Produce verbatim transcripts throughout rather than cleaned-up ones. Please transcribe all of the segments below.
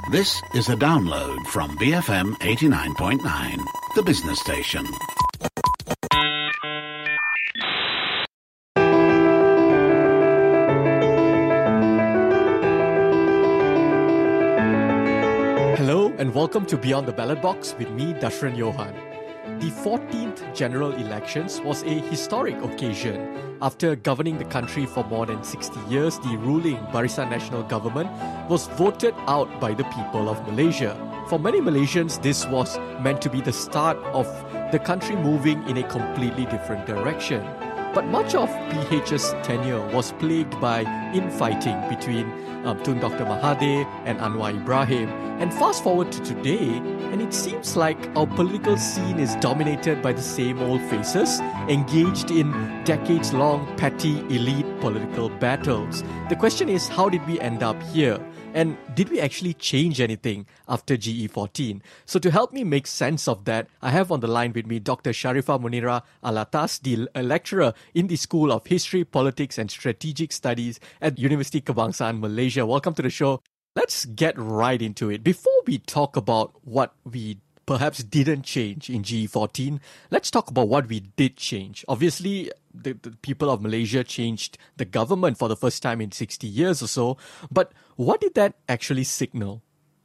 This is a download from B F M eighty-nine point nine, the business station. Hello and welcome to Beyond the Ballot Box with me, Dashran Johan. The fourteenth general elections was a historic occasion. After governing the country for more than sixty years, the ruling Barisan Nasional government was voted out by the people of Malaysia. For many Malaysians, this was meant to be the start of the country moving in a completely different direction. But much of P H's tenure was plagued by infighting between um, Tun Doctor Mahathir and Anwar Ibrahim. And fast forward to today, and it seems like our political scene is dominated by the same old faces, engaged in decades-long petty elite political battles. The question is, how did we end up here? And did we actually change anything after G E fourteen? So to help me make sense of that, I have on the line with me Doctor Sharifah Munirah Alatas, the a lecturer in the School of History, Politics and Strategic Studies at University Kebangsaan, Malaysia. Welcome to the show. Let's get right into it. Before we talk about what we perhaps didn't change in G E fourteen, let's talk about what we did change. Obviously, the, the people of Malaysia changed the government for the first time in sixty years or so. But what did that actually signal?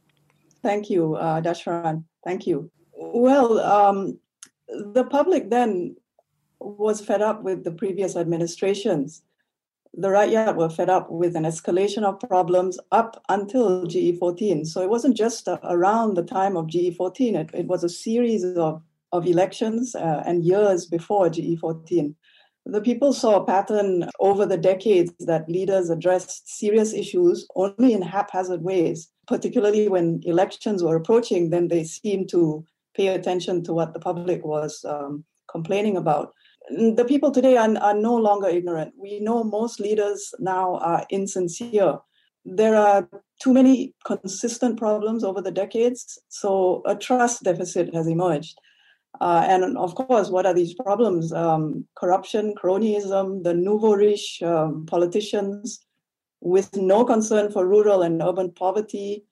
Thank you, uh, Dashran. Thank you. Well, um, the public then was fed up with the previous administrations. The Rakyat were fed up with an escalation of problems up until G E fourteen. So it wasn't just uh, around the time of G E fourteen. It, it was a series of, of elections uh, and years before G E fourteen. The people saw a pattern over the decades that leaders addressed serious issues only in haphazard ways, particularly when elections were approaching. Then they seemed to pay attention to what the public was um, complaining about. The people today are, are no longer ignorant. We know most leaders now are insincere. There are too many consistent problems over the decades, so a trust deficit has emerged. Uh, and of course, what are these problems? Um, corruption, cronyism, the nouveau riche um, politicians with no concern for rural and urban poverty,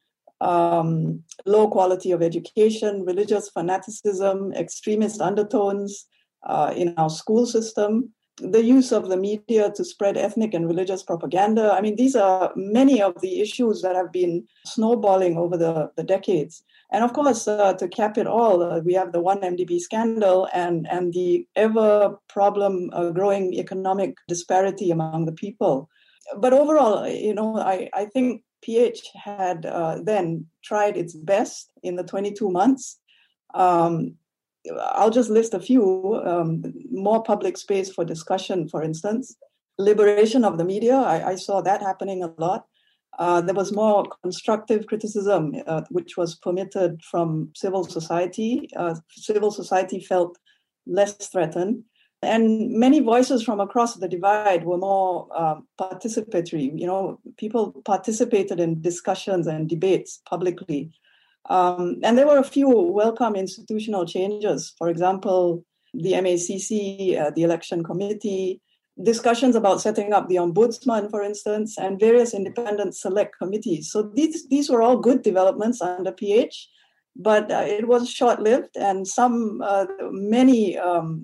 um, low quality of education, religious fanaticism, extremist undertones, Uh, in our school system, the use of the media to spread ethnic and religious propaganda. I mean, these are many of the issues that have been snowballing over the, the decades. And of course, uh, to cap it all, uh, we have the one M D B scandal and, and the ever problem uh, growing economic disparity among the people. But overall, you know, I, I think P H had uh, then tried its best in the twenty-two months. Um, I'll just list a few. Um, more public space for discussion, for instance. Liberation of the media, I, I saw that happening a lot. Uh, there was more constructive criticism, uh, which was permitted from civil society. Uh, civil society felt less threatened. And many voices from across the divide were more uh, participatory. You know, people participated in discussions and debates publicly. Um, and there were a few welcome institutional changes. For example, the M A C C, uh, the election committee, discussions about setting up the ombudsman, for instance, and various independent select committees. So these these were all good developments under P H, but uh, it was short-lived, and some uh, many um,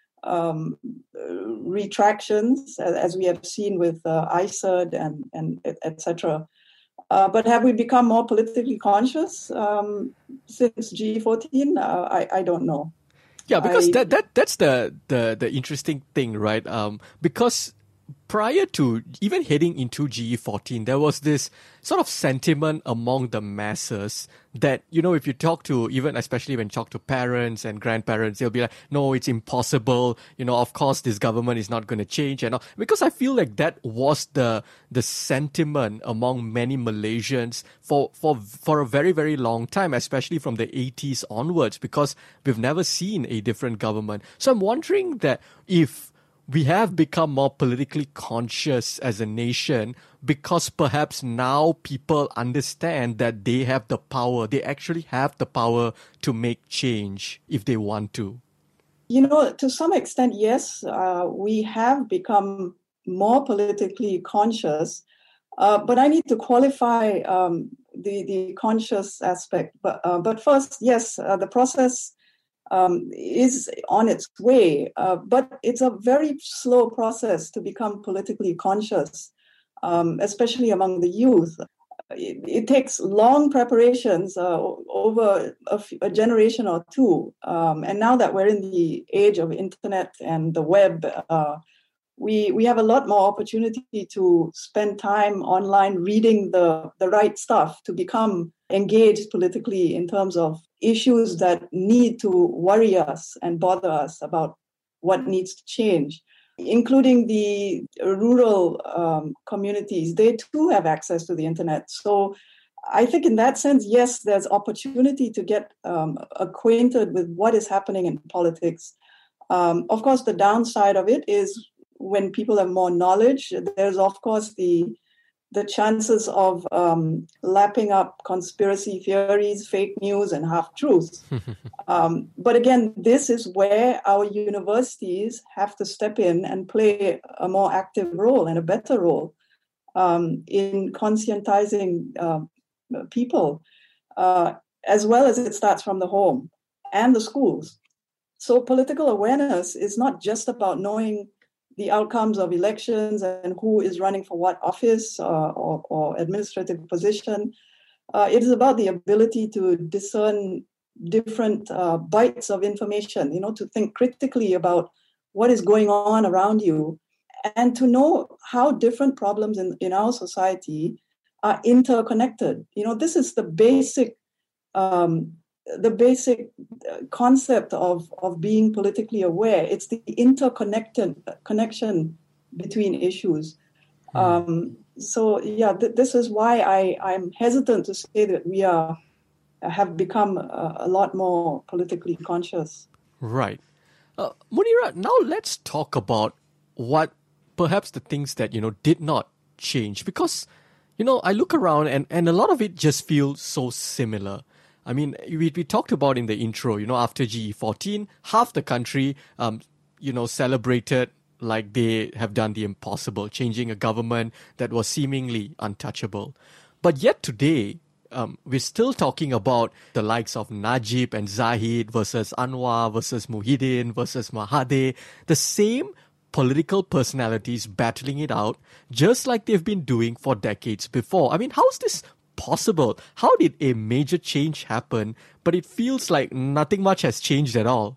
um, retractions, as we have seen with uh, I C E D and and et cetera. Uh, but have we become more politically conscious um, since G E fourteen? Uh, I, I don't know. Yeah, because I, that, that that's the, the, the interesting thing, right? Um, because prior to even heading into G E fourteen, there was this sort of sentiment among the masses that, you know, if you talk to, even especially when you talk to parents and grandparents, they'll be like, no, it's impossible. You know, of course, this government is not going to change. And all. Because I feel like that was the the sentiment among many Malaysians for, for, for a very, very long time, especially from the eighties onwards, because we've never seen a different government. So I'm wondering that if we have become more politically conscious as a nation because perhaps now people understand that they have the power. They actually have the power to make change if they want to. You know, to some extent, yes, uh, we have become more politically conscious. Uh, but I need to qualify um, the, the conscious aspect. But, uh, but first, yes, uh, the process um, is on its way, uh, but it's a very slow process to become politically conscious, um, especially among the youth. It, it takes long preparations uh, over a, f- a generation or two. Um, and now that we're in the age of internet and the web, uh, we we have a lot more opportunity to spend time online reading the, the right stuff to become engaged politically in terms of issues that need to worry us and bother us about what needs to change, including the rural um, communities. They too have access to the internet. So I think in that sense, yes, there's opportunity to get um, acquainted with what is happening in politics. Um, of course, the downside of it is when people have more knowledge, there's of course the the chances of um, lapping up conspiracy theories, fake news, and half-truths. um, but again, this is where our universities have to step in and play a more active role and a better role um, in conscientizing uh, people, uh, as well as it starts from the home and the schools. So political awareness is not just about knowing the outcomes of elections and who is running for what office uh, or, or administrative position. Uh, it is about the ability to discern different uh, bites of information, you know, to think critically about what is going on around you and to know how different problems in, in our society are interconnected. You know, this is the basic um, the basic concept of, of being politically aware. It's the interconnected connection between issues. Mm. Um, so, yeah, th- this is why I, I'm hesitant to say that we are have become a, a lot more politically conscious. Right. Uh, Munira, now let's talk about what perhaps the things that, you know, did not change. Because, you know, I look around and, and a lot of it just feels so similar. I mean, we we talked about in the intro, you know, after G E fourteen, half the country, um, you know, celebrated like they have done the impossible, changing a government that was seemingly untouchable. But yet today, um, we're still talking about the likes of Najib and Zahid versus Anwar versus Muhyiddin versus Mahathir, the same political personalities battling it out, just like they've been doing for decades before. I mean, how is this possible? How did a major change happen, but it feels like nothing much has changed at all?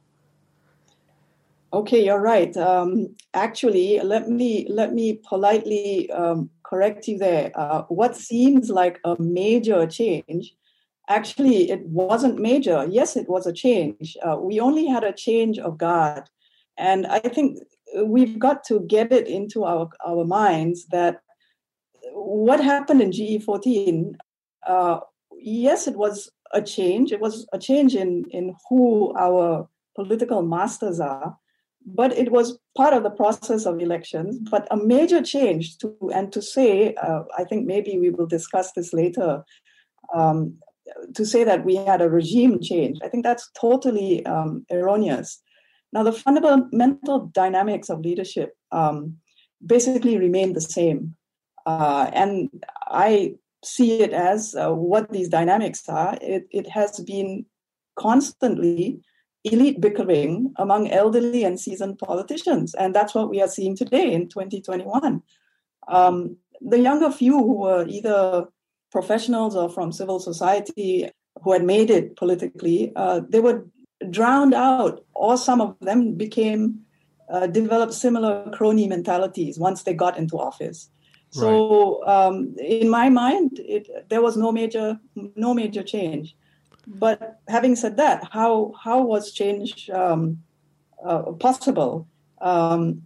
Okay, you're right. Um, actually, let me let me politely um, correct you there. Uh, what seems like a major change, actually, it wasn't major. Yes, it was a change. Uh, we only had a change of guard, and I think we've got to get it into our our minds that what happened in G E fourteen. Uh, yes, it was a change. It was a change in, in who our political masters are, but it was part of the process of elections. But a major change to and to say, uh, I think maybe we will discuss this later, um, to say that we had a regime change, I think that's totally um, erroneous. Now, the fundamental dynamics of leadership um, basically remain the same. Uh, and I see it as uh, what these dynamics are. It, it has been constantly elite bickering among elderly and seasoned politicians. And that's what we are seeing today in twenty twenty-one. Um, the younger few who were either professionals or from civil society who had made it politically, uh, they were drowned out, or some of them became, uh, developed similar crony mentalities once they got into office. So, um, in my mind, it, there was no major, no major change. But having said that, how how was change um, uh, possible? Um,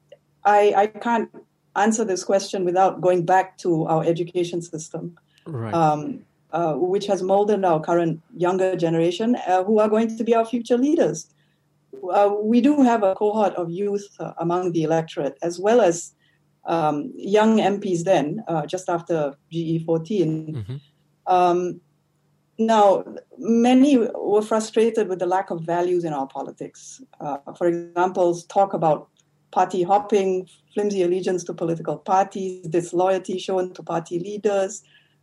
I I can't answer this question without going back to our education system, right. um, uh, which has molded our current younger generation, uh, who are going to be our future leaders. Uh, we do have a cohort of youth uh, among the electorate, as well as Um, young M Ps then, uh, just after G E fourteen. Mm-hmm. Um, now, many were frustrated with the lack of values in our politics. Uh, for example, talk about party hopping, flimsy allegiance to political parties, disloyalty shown to party leaders,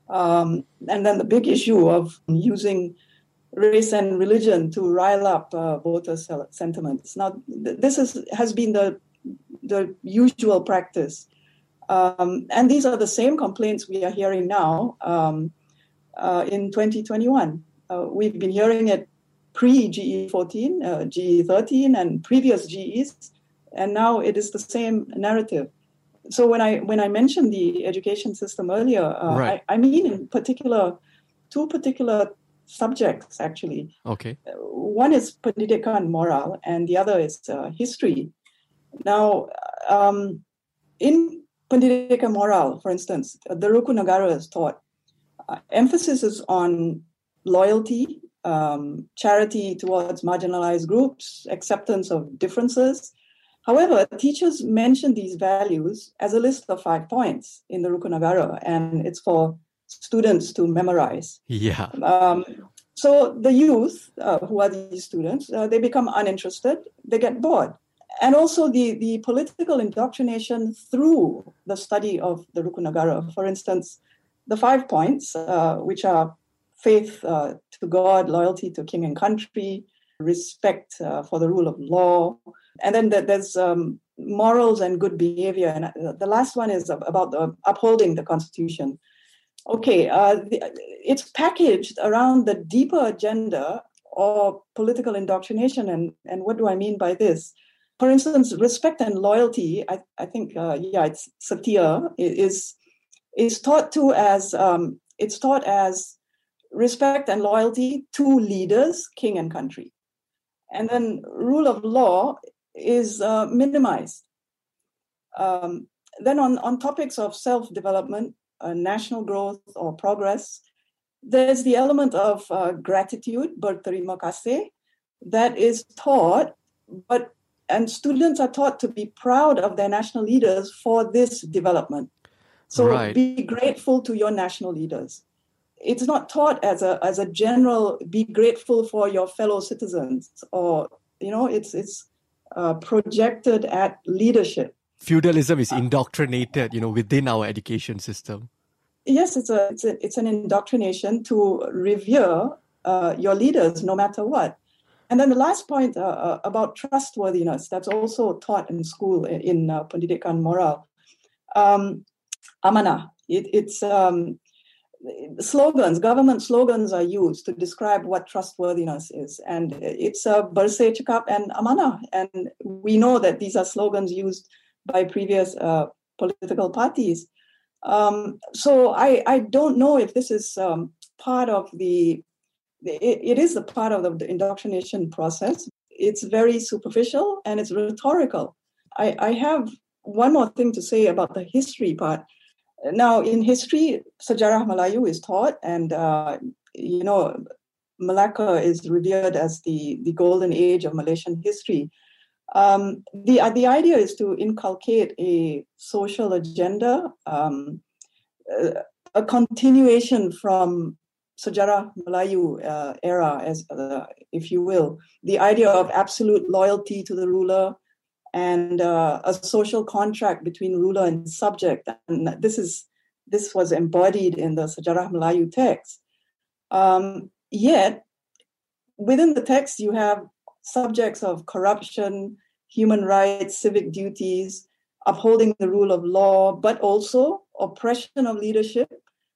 Um, and then the big issue of using race and religion to rile up uh, voter sentiments. Now, th- this is, has been the, the usual practice. Um, and these are the same complaints we are hearing now um, uh, in twenty twenty-one. Uh, we've been hearing it pre-G E fourteen, uh, G E thirteen, and previous G Es, and now it is the same narrative. So when I when I mentioned the education system earlier, uh, right. I, I mean in particular, two particular subjects, actually. Okay. One is Pendidikan Moral, and the other is uh, history. Now, um, in Pendidikan Moral, for instance, the Rukun Negara is taught. Uh, emphasis is on loyalty, um, charity towards marginalized groups, acceptance of differences. However, teachers mention these values as a list of five points in the Rukun Negara, and it's for students to memorize. Yeah. Um, so the youth, uh, who are these students, uh, they become uninterested, they get bored. And also the, the political indoctrination through the study of the Rukun Negara. For instance, the five points, uh, which are faith uh, to God, loyalty to king and country, respect uh, for the rule of law, and then there's um, morals and good behavior. And the last one is about the upholding the Constitution. Okay, uh, the, it's packaged around the deeper agenda or political indoctrination. And, and what do I mean by this? For instance, respect and loyalty, I, I think, uh, yeah, it's Satya, is, is taught to as, um, it's taught as respect and loyalty to leaders, king and country. And then rule of law is uh, minimized. Um, then on, on topics of self-development, uh, national growth or progress, there's the element of uh, gratitude, berterima kasih, that is taught, but and students are taught to be proud of their national leaders for this development. So right. Be grateful to your national leaders. It's not taught as a as a general, be grateful for your fellow citizens, or, you know, it's it's uh, projected at leadership. Feudalism is indoctrinated, you know, within our education system. Yes, it's a it's a, it's an indoctrination to revere uh, your leaders no matter what. And then the last point uh, about trustworthiness, that's also taught in school in uh, Pendidikan Moral. Um, amanah. It, it's um, slogans, government slogans are used to describe what trustworthiness is. And it's a uh, bersih, cekap, and amanah. And we know that these are slogans used by previous uh, political parties. Um, so I, I don't know if this is um, part of the, it, it is a part of the, the indoctrination process. It's very superficial and it's rhetorical. I, I have one more thing to say about the history part. Now, in history, Sejarah Melayu is taught, and, uh, you know, Malacca is revered as the, the golden age of Malaysian history. Um, the, uh, the idea is to inculcate a social agenda, um, a, a continuation from Sejarah Melayu uh, era, as uh, if you will, the idea of absolute loyalty to the ruler, and uh, a social contract between ruler and subject. And this is this was embodied in the Sejarah Melayu text. Um, yet, within the text, you have subjects of corruption, human rights, civic duties, upholding the rule of law, but also oppression of leadership.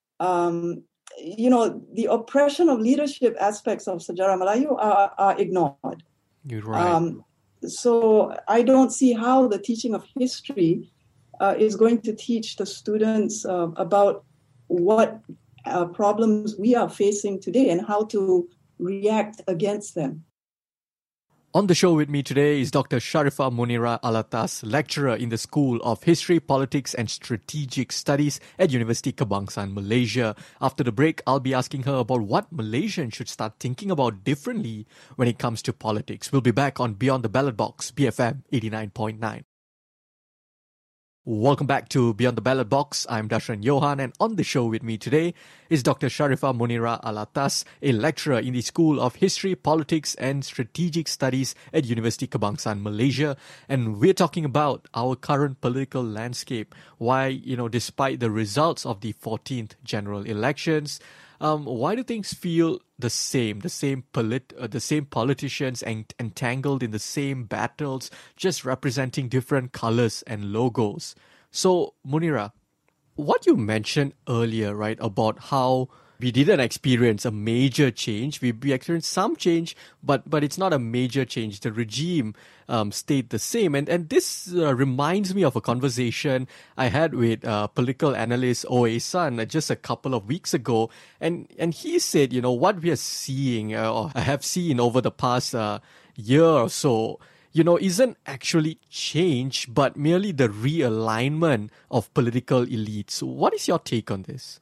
Um, you know, the oppression of leadership aspects of Sejarah Melayu are, are ignored. You're right. Um, So I don't see how the teaching of history uh, is going to teach the students uh, about what uh, problems we are facing today and how to react against them. On the show with me today is Doctor Sharifah Munirah Alatas, lecturer in the School of History, Politics and Strategic Studies at University Kebangsaan, Malaysia. After the break, I'll be asking her about what Malaysians should start thinking about differently when it comes to politics. We'll be back on Beyond the Ballot Box, B F M eighty-nine point nine. Welcome back to Beyond the Ballot Box. I'm Dashran Johan, and on the show with me today is Doctor Sharifah Munirah Alatas, a lecturer in the School of History, Politics and Strategic Studies at University Kebangsaan, Malaysia. And we're talking about our current political landscape. Why, you know, despite the results of the fourteenth general elections, Um, why do things feel the same? The same polit- uh, the same politicians en- entangled in the same battles, just representing different colors and logos. So, Munirah, what you mentioned earlier, right, about how we didn't experience a major change. We, we experienced some change, but but it's not a major change. The regime um, stayed the same. And, and this uh, reminds me of a conversation I had with uh, political analyst O A San uh, just a couple of weeks ago. And, and he said, you know, what we are seeing uh, or have seen over the past uh, year or so, you know, isn't actually change, but merely the realignment of political elites. What is your take on this?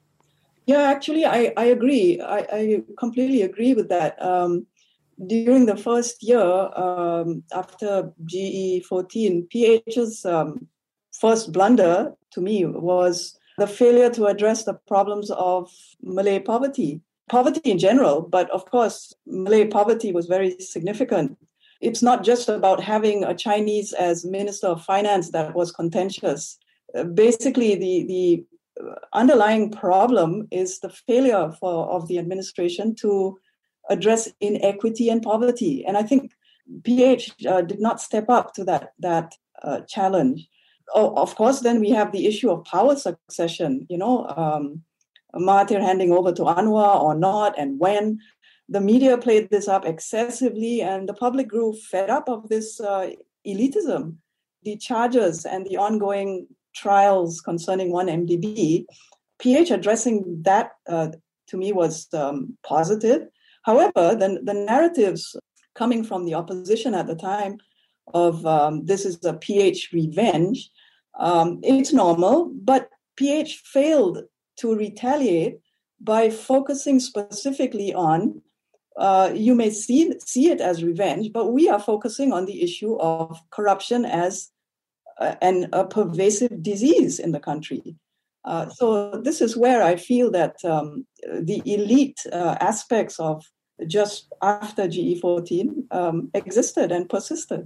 Yeah, actually, I, I agree. I, I completely agree with that. Um, during the first year um, after G E fourteen, P H's um, first blunder to me was the failure to address the problems of Malay poverty. Poverty in general, but of course, Malay poverty was very significant. It's not just about having a Chinese as Minister of Finance that was contentious. Uh, basically, the, the underlying problem is the failure for, of the administration to address inequity and poverty. And I think P H uh, did not step up to that, that uh, challenge. Oh, of course, then we have the issue of power succession, you know, um, Mahathir handing over to Anwar or not, and when. The media played this up excessively, and the public grew fed up of this uh, elitism. The charges and the ongoing trials concerning one M D B, P H addressing that uh, to me was um, positive. However, the, the narratives coming from the opposition at the time of um, this is a P H revenge, um, it's normal, but P H failed to retaliate by focusing specifically on, uh, you may see, see it as revenge, but we are focusing on the issue of corruption as uh, and a pervasive disease in the country. Uh, so this is where I feel that um, the elite uh, aspects of just after G E fourteen um, existed and persisted.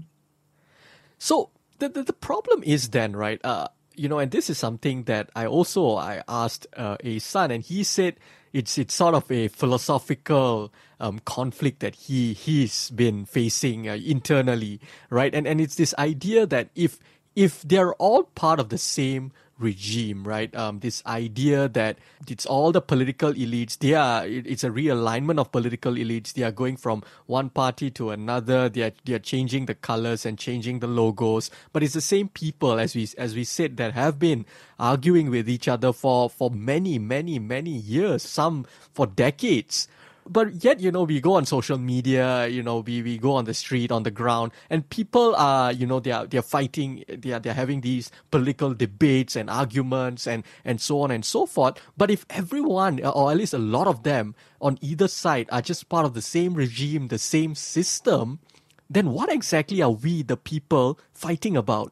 So the, the, the problem is then, right, uh, you know, and this is something that I also, I asked uh, a son, and he said it's it's sort of a philosophical um, conflict that he, he's been facing uh, internally, right? And and it's this idea that if if they're all part of the same regime, right? Um, this idea that it's all the political elites, they are, it's a realignment of political elites. They are going from one party to another. They are, they are changing the colors and changing the logos, but it's the same people, as we, as we said, that have been arguing with each other for, for many, many, many years, some for decades. But yet, you know, we go on social media, you know, we, we go on the street, on the ground, and people are, you know, they are, they are fighting, they are, they're having these political debates and arguments and, and so on and so forth. But if everyone, or at least a lot of them on either side are just part of the same regime, the same system, then what exactly are we, the people, fighting about?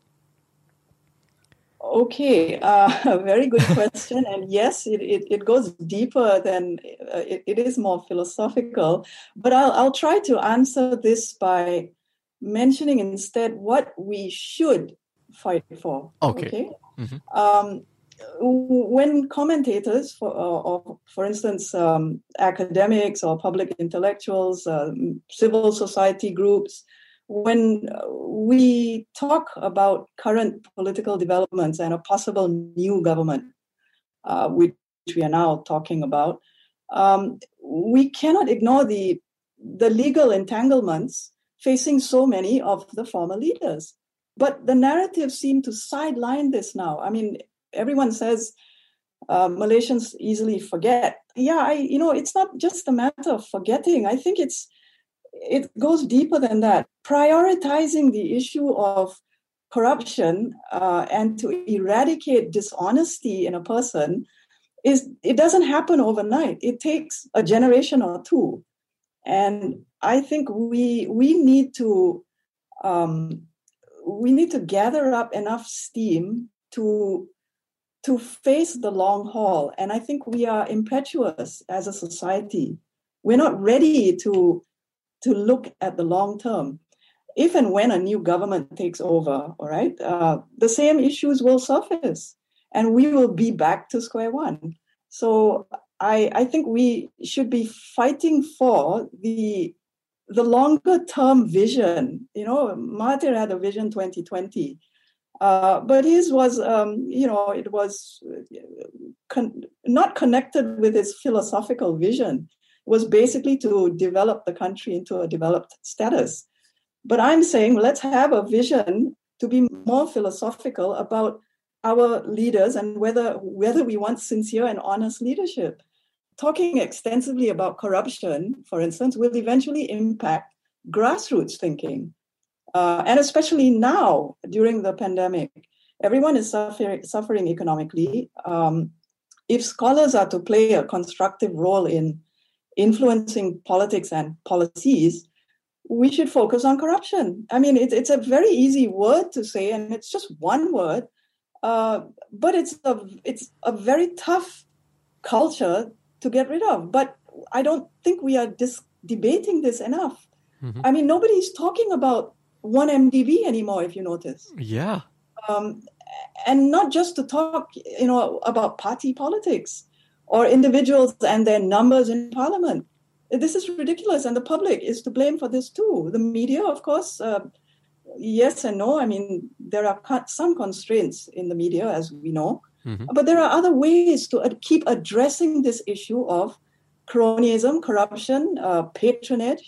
Okay, uh, a very good question. And yes, it, it, it goes deeper than, uh, it, it is more philosophical. But I'll, I'll try to answer this by mentioning instead what we should fight for. Okay. okay? Mm-hmm. Um, when commentators, for, uh, or for instance, um, academics or public intellectuals, uh, civil society groups, when we talk about current political developments and a possible new government, uh, which we are now talking about, um, we cannot ignore the, the legal entanglements facing so many of the former leaders. But the narratives seem to sideline this now. I mean, everyone says uh, Malaysians easily forget. Yeah, I, you know, it's not just a matter of forgetting. I think it's it goes deeper than that. Prioritizing the issue of corruption uh, and to eradicate dishonesty in a person is it doesn't happen overnight. It takes a generation or two, and I think we we need to um, we need to gather up enough steam to, to face the long haul. And I think we are impetuous as a society. We're not ready to, to look at the long term. If and when a new government takes over, all right, uh, the same issues will surface and we will be back to square one. So I, I think we should be fighting for the, the longer term vision. You know, Mahathir had a vision twenty twenty, uh, but his was, um, you know, it was con- not connected with his philosophical vision. It was basically to develop the country into a developed status. But I'm saying let's have a vision to be more philosophical about our leaders and whether whether we want sincere and honest leadership. Talking extensively about corruption, for instance, will eventually impact grassroots thinking. Uh, and especially now, during the pandemic, everyone is suffer- suffering economically. Um, if scholars are to play a constructive role in influencing politics and policies, we should focus on corruption. I mean, it, it's a very easy word to say, and it's just one word, uh, but it's a, it's a very tough culture to get rid of. But I don't think we are dis- debating this enough. Mm-hmm. I mean, nobody's talking about one M D B anymore, if you notice. Yeah. Um, and not just to talk, you know, about party politics or individuals and their numbers in parliament. This is ridiculous, and the public is to blame for this too. The media, of course, uh, yes and no. I mean, there are some constraints in the media, as we know, mm-hmm. but there are other ways to ad- keep addressing this issue of cronyism, corruption, uh, patronage.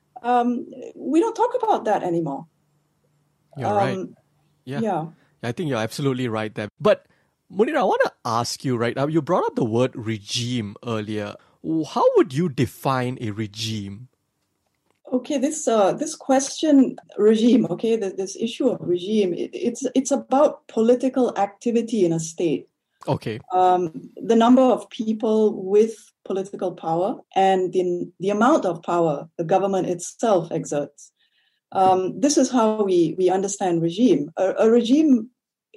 Um, we don't talk about that anymore. You're um, right. Yeah. yeah. I think you're absolutely right there. But Munira, I want to ask you, right? You brought up the word regime earlier. How would you define a regime? Okay, this uh, this question, regime, okay, this, this issue of regime, it, it's it's about political activity in a state. Okay. Um, the number of people with political power and the, the amount of power the government itself exerts. Um, this is how we, we understand regime. A, a regime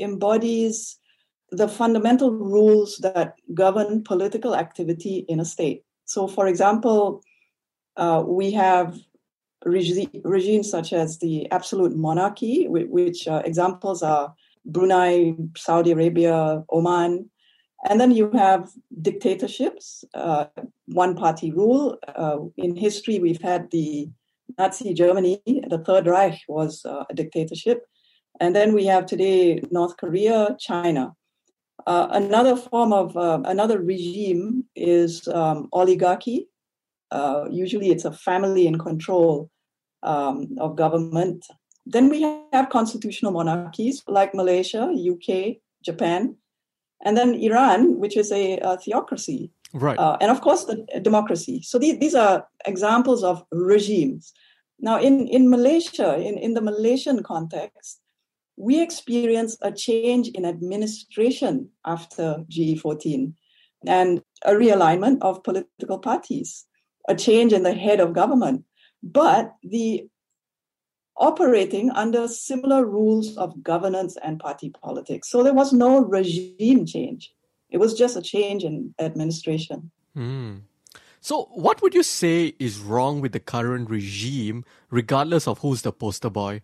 embodies the fundamental rules that govern political activity in a state. So, for example, uh, we have regi- regimes such as the absolute monarchy, which, which uh, examples are Brunei, Saudi Arabia, Oman. And then you have dictatorships, uh, one-party rule. Uh, in history, we've had the Nazi Germany, the Third Reich was uh, a dictatorship. And then we have today North Korea, China. Uh, another form of, uh, another regime is um, oligarchy. Uh, usually it's a family in control um, of government. Then we have constitutional monarchies like Malaysia, U K, Japan, and then Iran, which is a, a theocracy. Right. Uh, and of course, the democracy. So these, these are examples of regimes. Now, in, in Malaysia, in, in the Malaysian context, we experienced a change in administration after G E fourteen and a realignment of political parties, a change in the head of government, but the operating under similar rules of governance and party politics. So there was no regime change. It was just a change in administration. Mm. So what would you say is wrong with the current regime, regardless of who's the poster boy?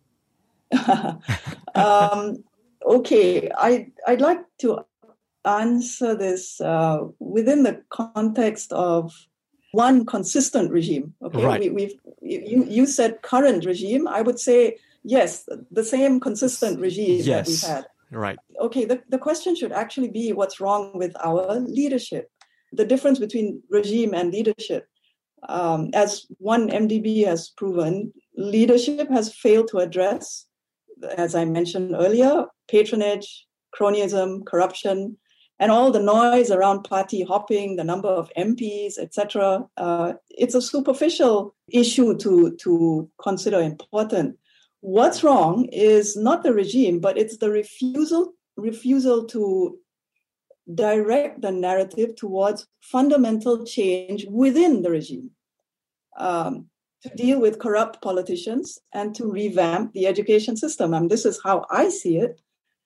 um, okay, I, I'd like to answer this uh, within the context of one consistent regime. Okay, right. we, we've you you said current regime. I would say yes, the same consistent regime yes. that we've had. Right. Okay, the, the question should actually be what's wrong with our leadership, the difference between regime and leadership. Um, as one M D B has proven, leadership has failed to address, as I mentioned earlier, patronage, cronyism, corruption, and all the noise around party hopping, the number of M Ps, et cetera. Uh, it's a superficial issue to, to consider important. What's wrong is not the regime, but it's the refusal refusal to direct the narrative towards fundamental change within the regime, um, to deal with corrupt politicians and to revamp the education system. And this is how I see it.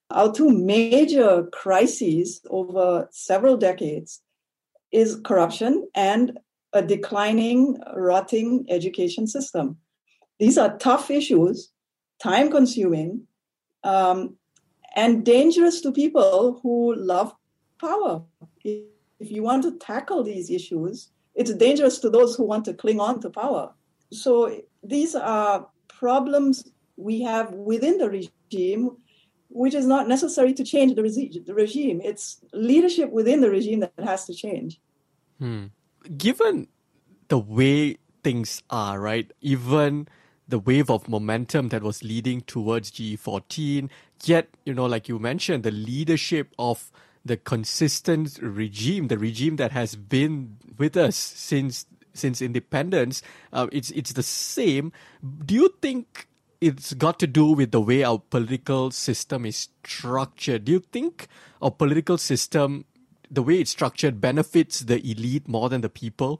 Our two major crises over several decades is corruption and a declining, rotting education system. These are tough issues, time-consuming, um, and dangerous to people who love power. If you want to tackle these issues, it's dangerous to those who want to cling on to power. So these are problems we have within the regime, which is not necessary to change the, regi- the regime. It's leadership within the regime that has to change. Hmm. Given the way things are, right, even the wave of momentum that was leading towards G E fourteen, yet, you know, like you mentioned, the leadership of the consistent regime, the regime that has been with us since since independence, uh, it's it's the same. Do you think it's got to do with the way our political system is structured? Do you think our political system, the way it's structured, benefits the elite more than the people?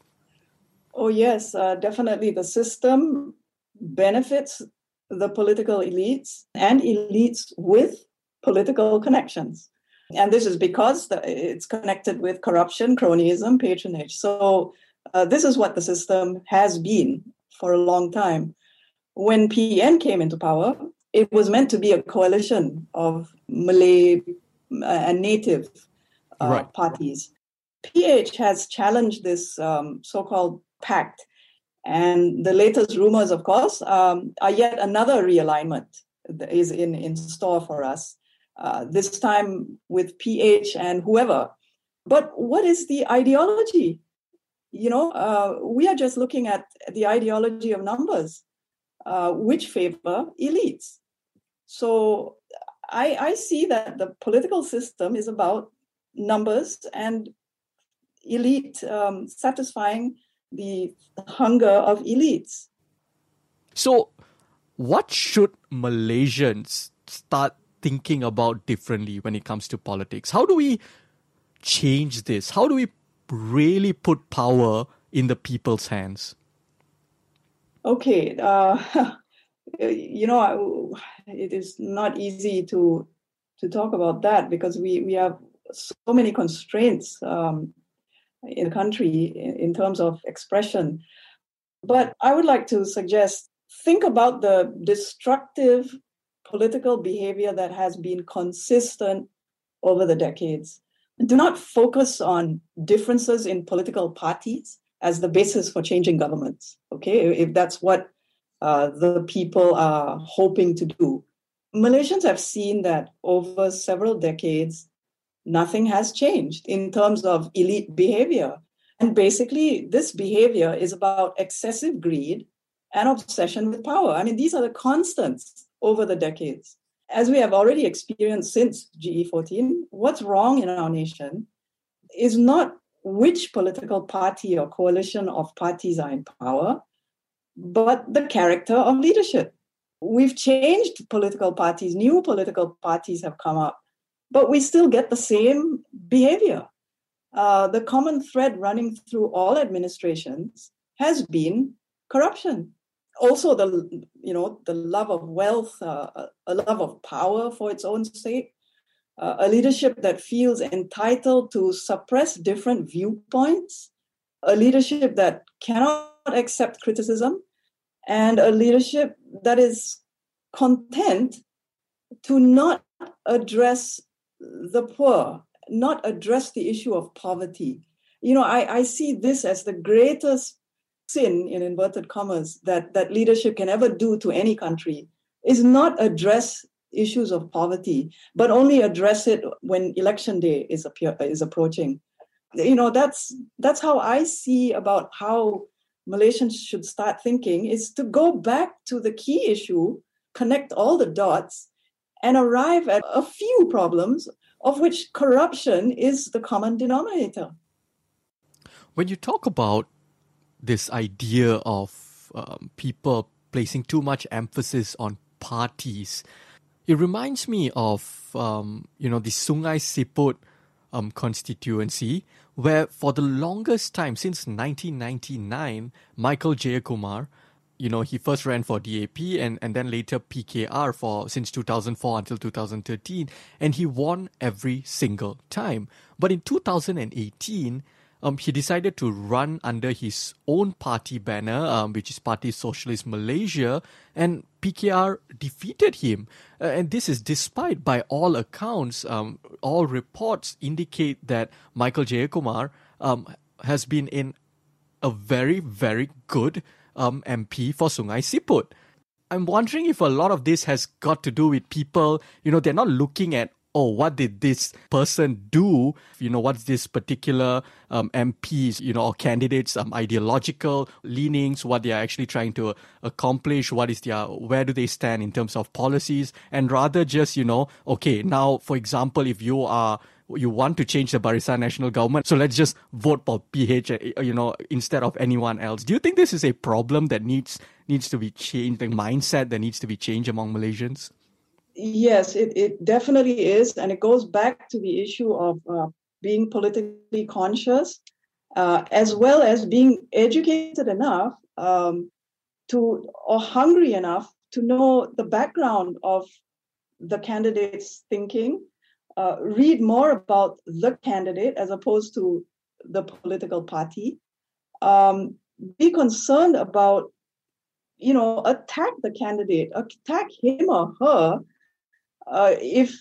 Oh, yes, uh, definitely. The system benefits the political elites and elites with political connections. And this is because the, it's connected with corruption, cronyism, patronage. So uh, this is what the system has been for a long time. When P N came into power, it was meant to be a coalition of Malay and native uh, right. parties. P H has challenged this um, so-called pact. And the latest rumors, of course, um, are yet another realignment that is in, in store for us, uh, this time with P H and whoever. But what is the ideology? You know, uh, we are just looking at the ideology of numbers, uh, which favor elites. So I, I see that the political system is about numbers and elite um, satisfying the hunger of elites. So what should Malaysians start thinking about differently when it comes to politics? How do we change this? How do we really put power in the people's hands? Okay, uh, you know, it is not easy to to talk about that because we, we have so many constraints um, in the country in, in terms of expression. But I would like to suggest, think about the destructive political behavior that has been consistent over the decades. Do not focus on differences in political parties as the basis for changing governments, okay, if that's what uh, the people are hoping to do. Malaysians have seen that over several decades, nothing has changed in terms of elite behavior. And basically, this behavior is about excessive greed and obsession with power. I mean, these are the constants over the decades. As we have already experienced since G E fourteen, what's wrong in our nation is not which political party or coalition of parties are in power, but the character of leadership. We've changed political parties, new political parties have come up, but we still get the same behavior. Uh, the common thread running through all administrations has been corruption. Also, the you know the love of wealth, uh, a love of power for its own sake, uh, a leadership that feels entitled to suppress different viewpoints, a leadership that cannot accept criticism, and a leadership that is content to not address the poor, not address the issue of poverty. You know, I, I see this as the greatest sin, in inverted commas, that, that leadership can ever do to any country, is not address issues of poverty, but only address it when election day is appear, is approaching. You know, that's that's how I see about how Malaysians should start thinking, is to go back to the key issue, connect all the dots, and arrive at a few problems, of which corruption is the common denominator. When you talk about this idea of um, people placing too much emphasis on parties, it reminds me of, um, you know, the Sungai Siput um, constituency, where for the longest time, since nineteen ninety-nine, Michael Jayakumar, you know, he first ran for D A P and, and then later P K R for since two thousand four until two thousand thirteen, and he won every single time. But in two thousand eighteen, um, he decided to run under his own party banner, um, which is Parti Socialist Malaysia, and P K R defeated him. Uh, and this is despite, by all accounts, um, all reports indicate that Michael Jayakumar um, has been in a very, very good um, M P for Sungai Siput. I'm wondering if a lot of this has got to do with people, you know, they're not looking at, oh, what did this person do? You know, what's this particular um, M P's, you know, or candidates' um, ideological leanings, what they are actually trying to accomplish, what is their, where do they stand in terms of policies, and rather just, you know, okay, now, for example, if you are, you want to change the Barisan Nasional Government, so let's just vote for P H, you know, instead of anyone else. Do you think this is a problem that needs needs to be changed, the mindset that needs to be changed among Malaysians? Yes, it, it definitely is. And it goes back to the issue of uh, being politically conscious, uh, as well as being educated enough um, to, or hungry enough to know the background of the candidate's thinking, uh, read more about the candidate as opposed to the political party, um, be concerned about, you know, attack the candidate, attack him or her, Uh, if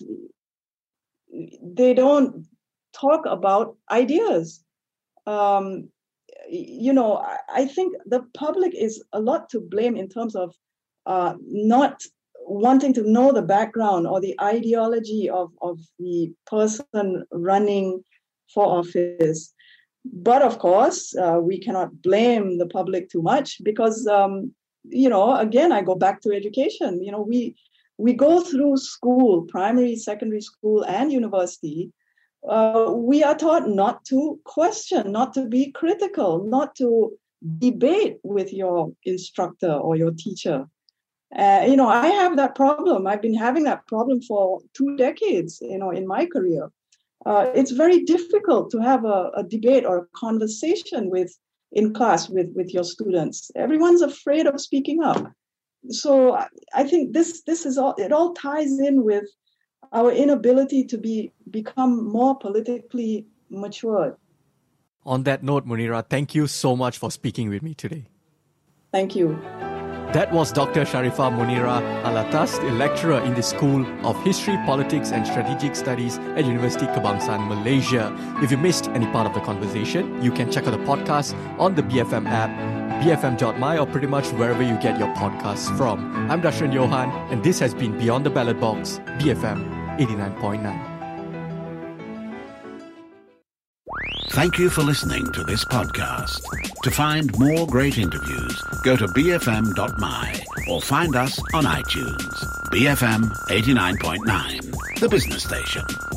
they don't talk about ideas. Um, you know, I, I think the public is a lot to blame in terms of uh, not wanting to know the background or the ideology of, of the person running for office. But of course, uh, we cannot blame the public too much because, um, you know, again, I go back to education. You know, we We go through school, primary, secondary school, and university. Uh, we are taught not to question, not to be critical, not to debate with your instructor or your teacher. Uh, you know, I have that problem. I've been having that problem for two decades, you know, in my career. Uh, it's very difficult to have a, a debate or a conversation with in class with, with your students. Everyone's afraid of speaking up. So I think this this is all, it all ties in with our inability to be become more politically matured. On that note, Munira, thank you so much for speaking with me today. Thank you. That was Doctor Sharifah Munira Alatas, a lecturer in the School of History, Politics and Strategic Studies at University Kebangsaan, Malaysia. If you missed any part of the conversation, you can check out the podcast on the B F M app, B F M dot my, or pretty much wherever you get your podcasts from. I'm Dashran Johan, and this has been Beyond the Ballot Box, B F M eighty-nine point nine. Thank you for listening to this podcast. To find more great interviews, go to B F M dot my or find us on iTunes. B F M eighty-nine point nine, the business station.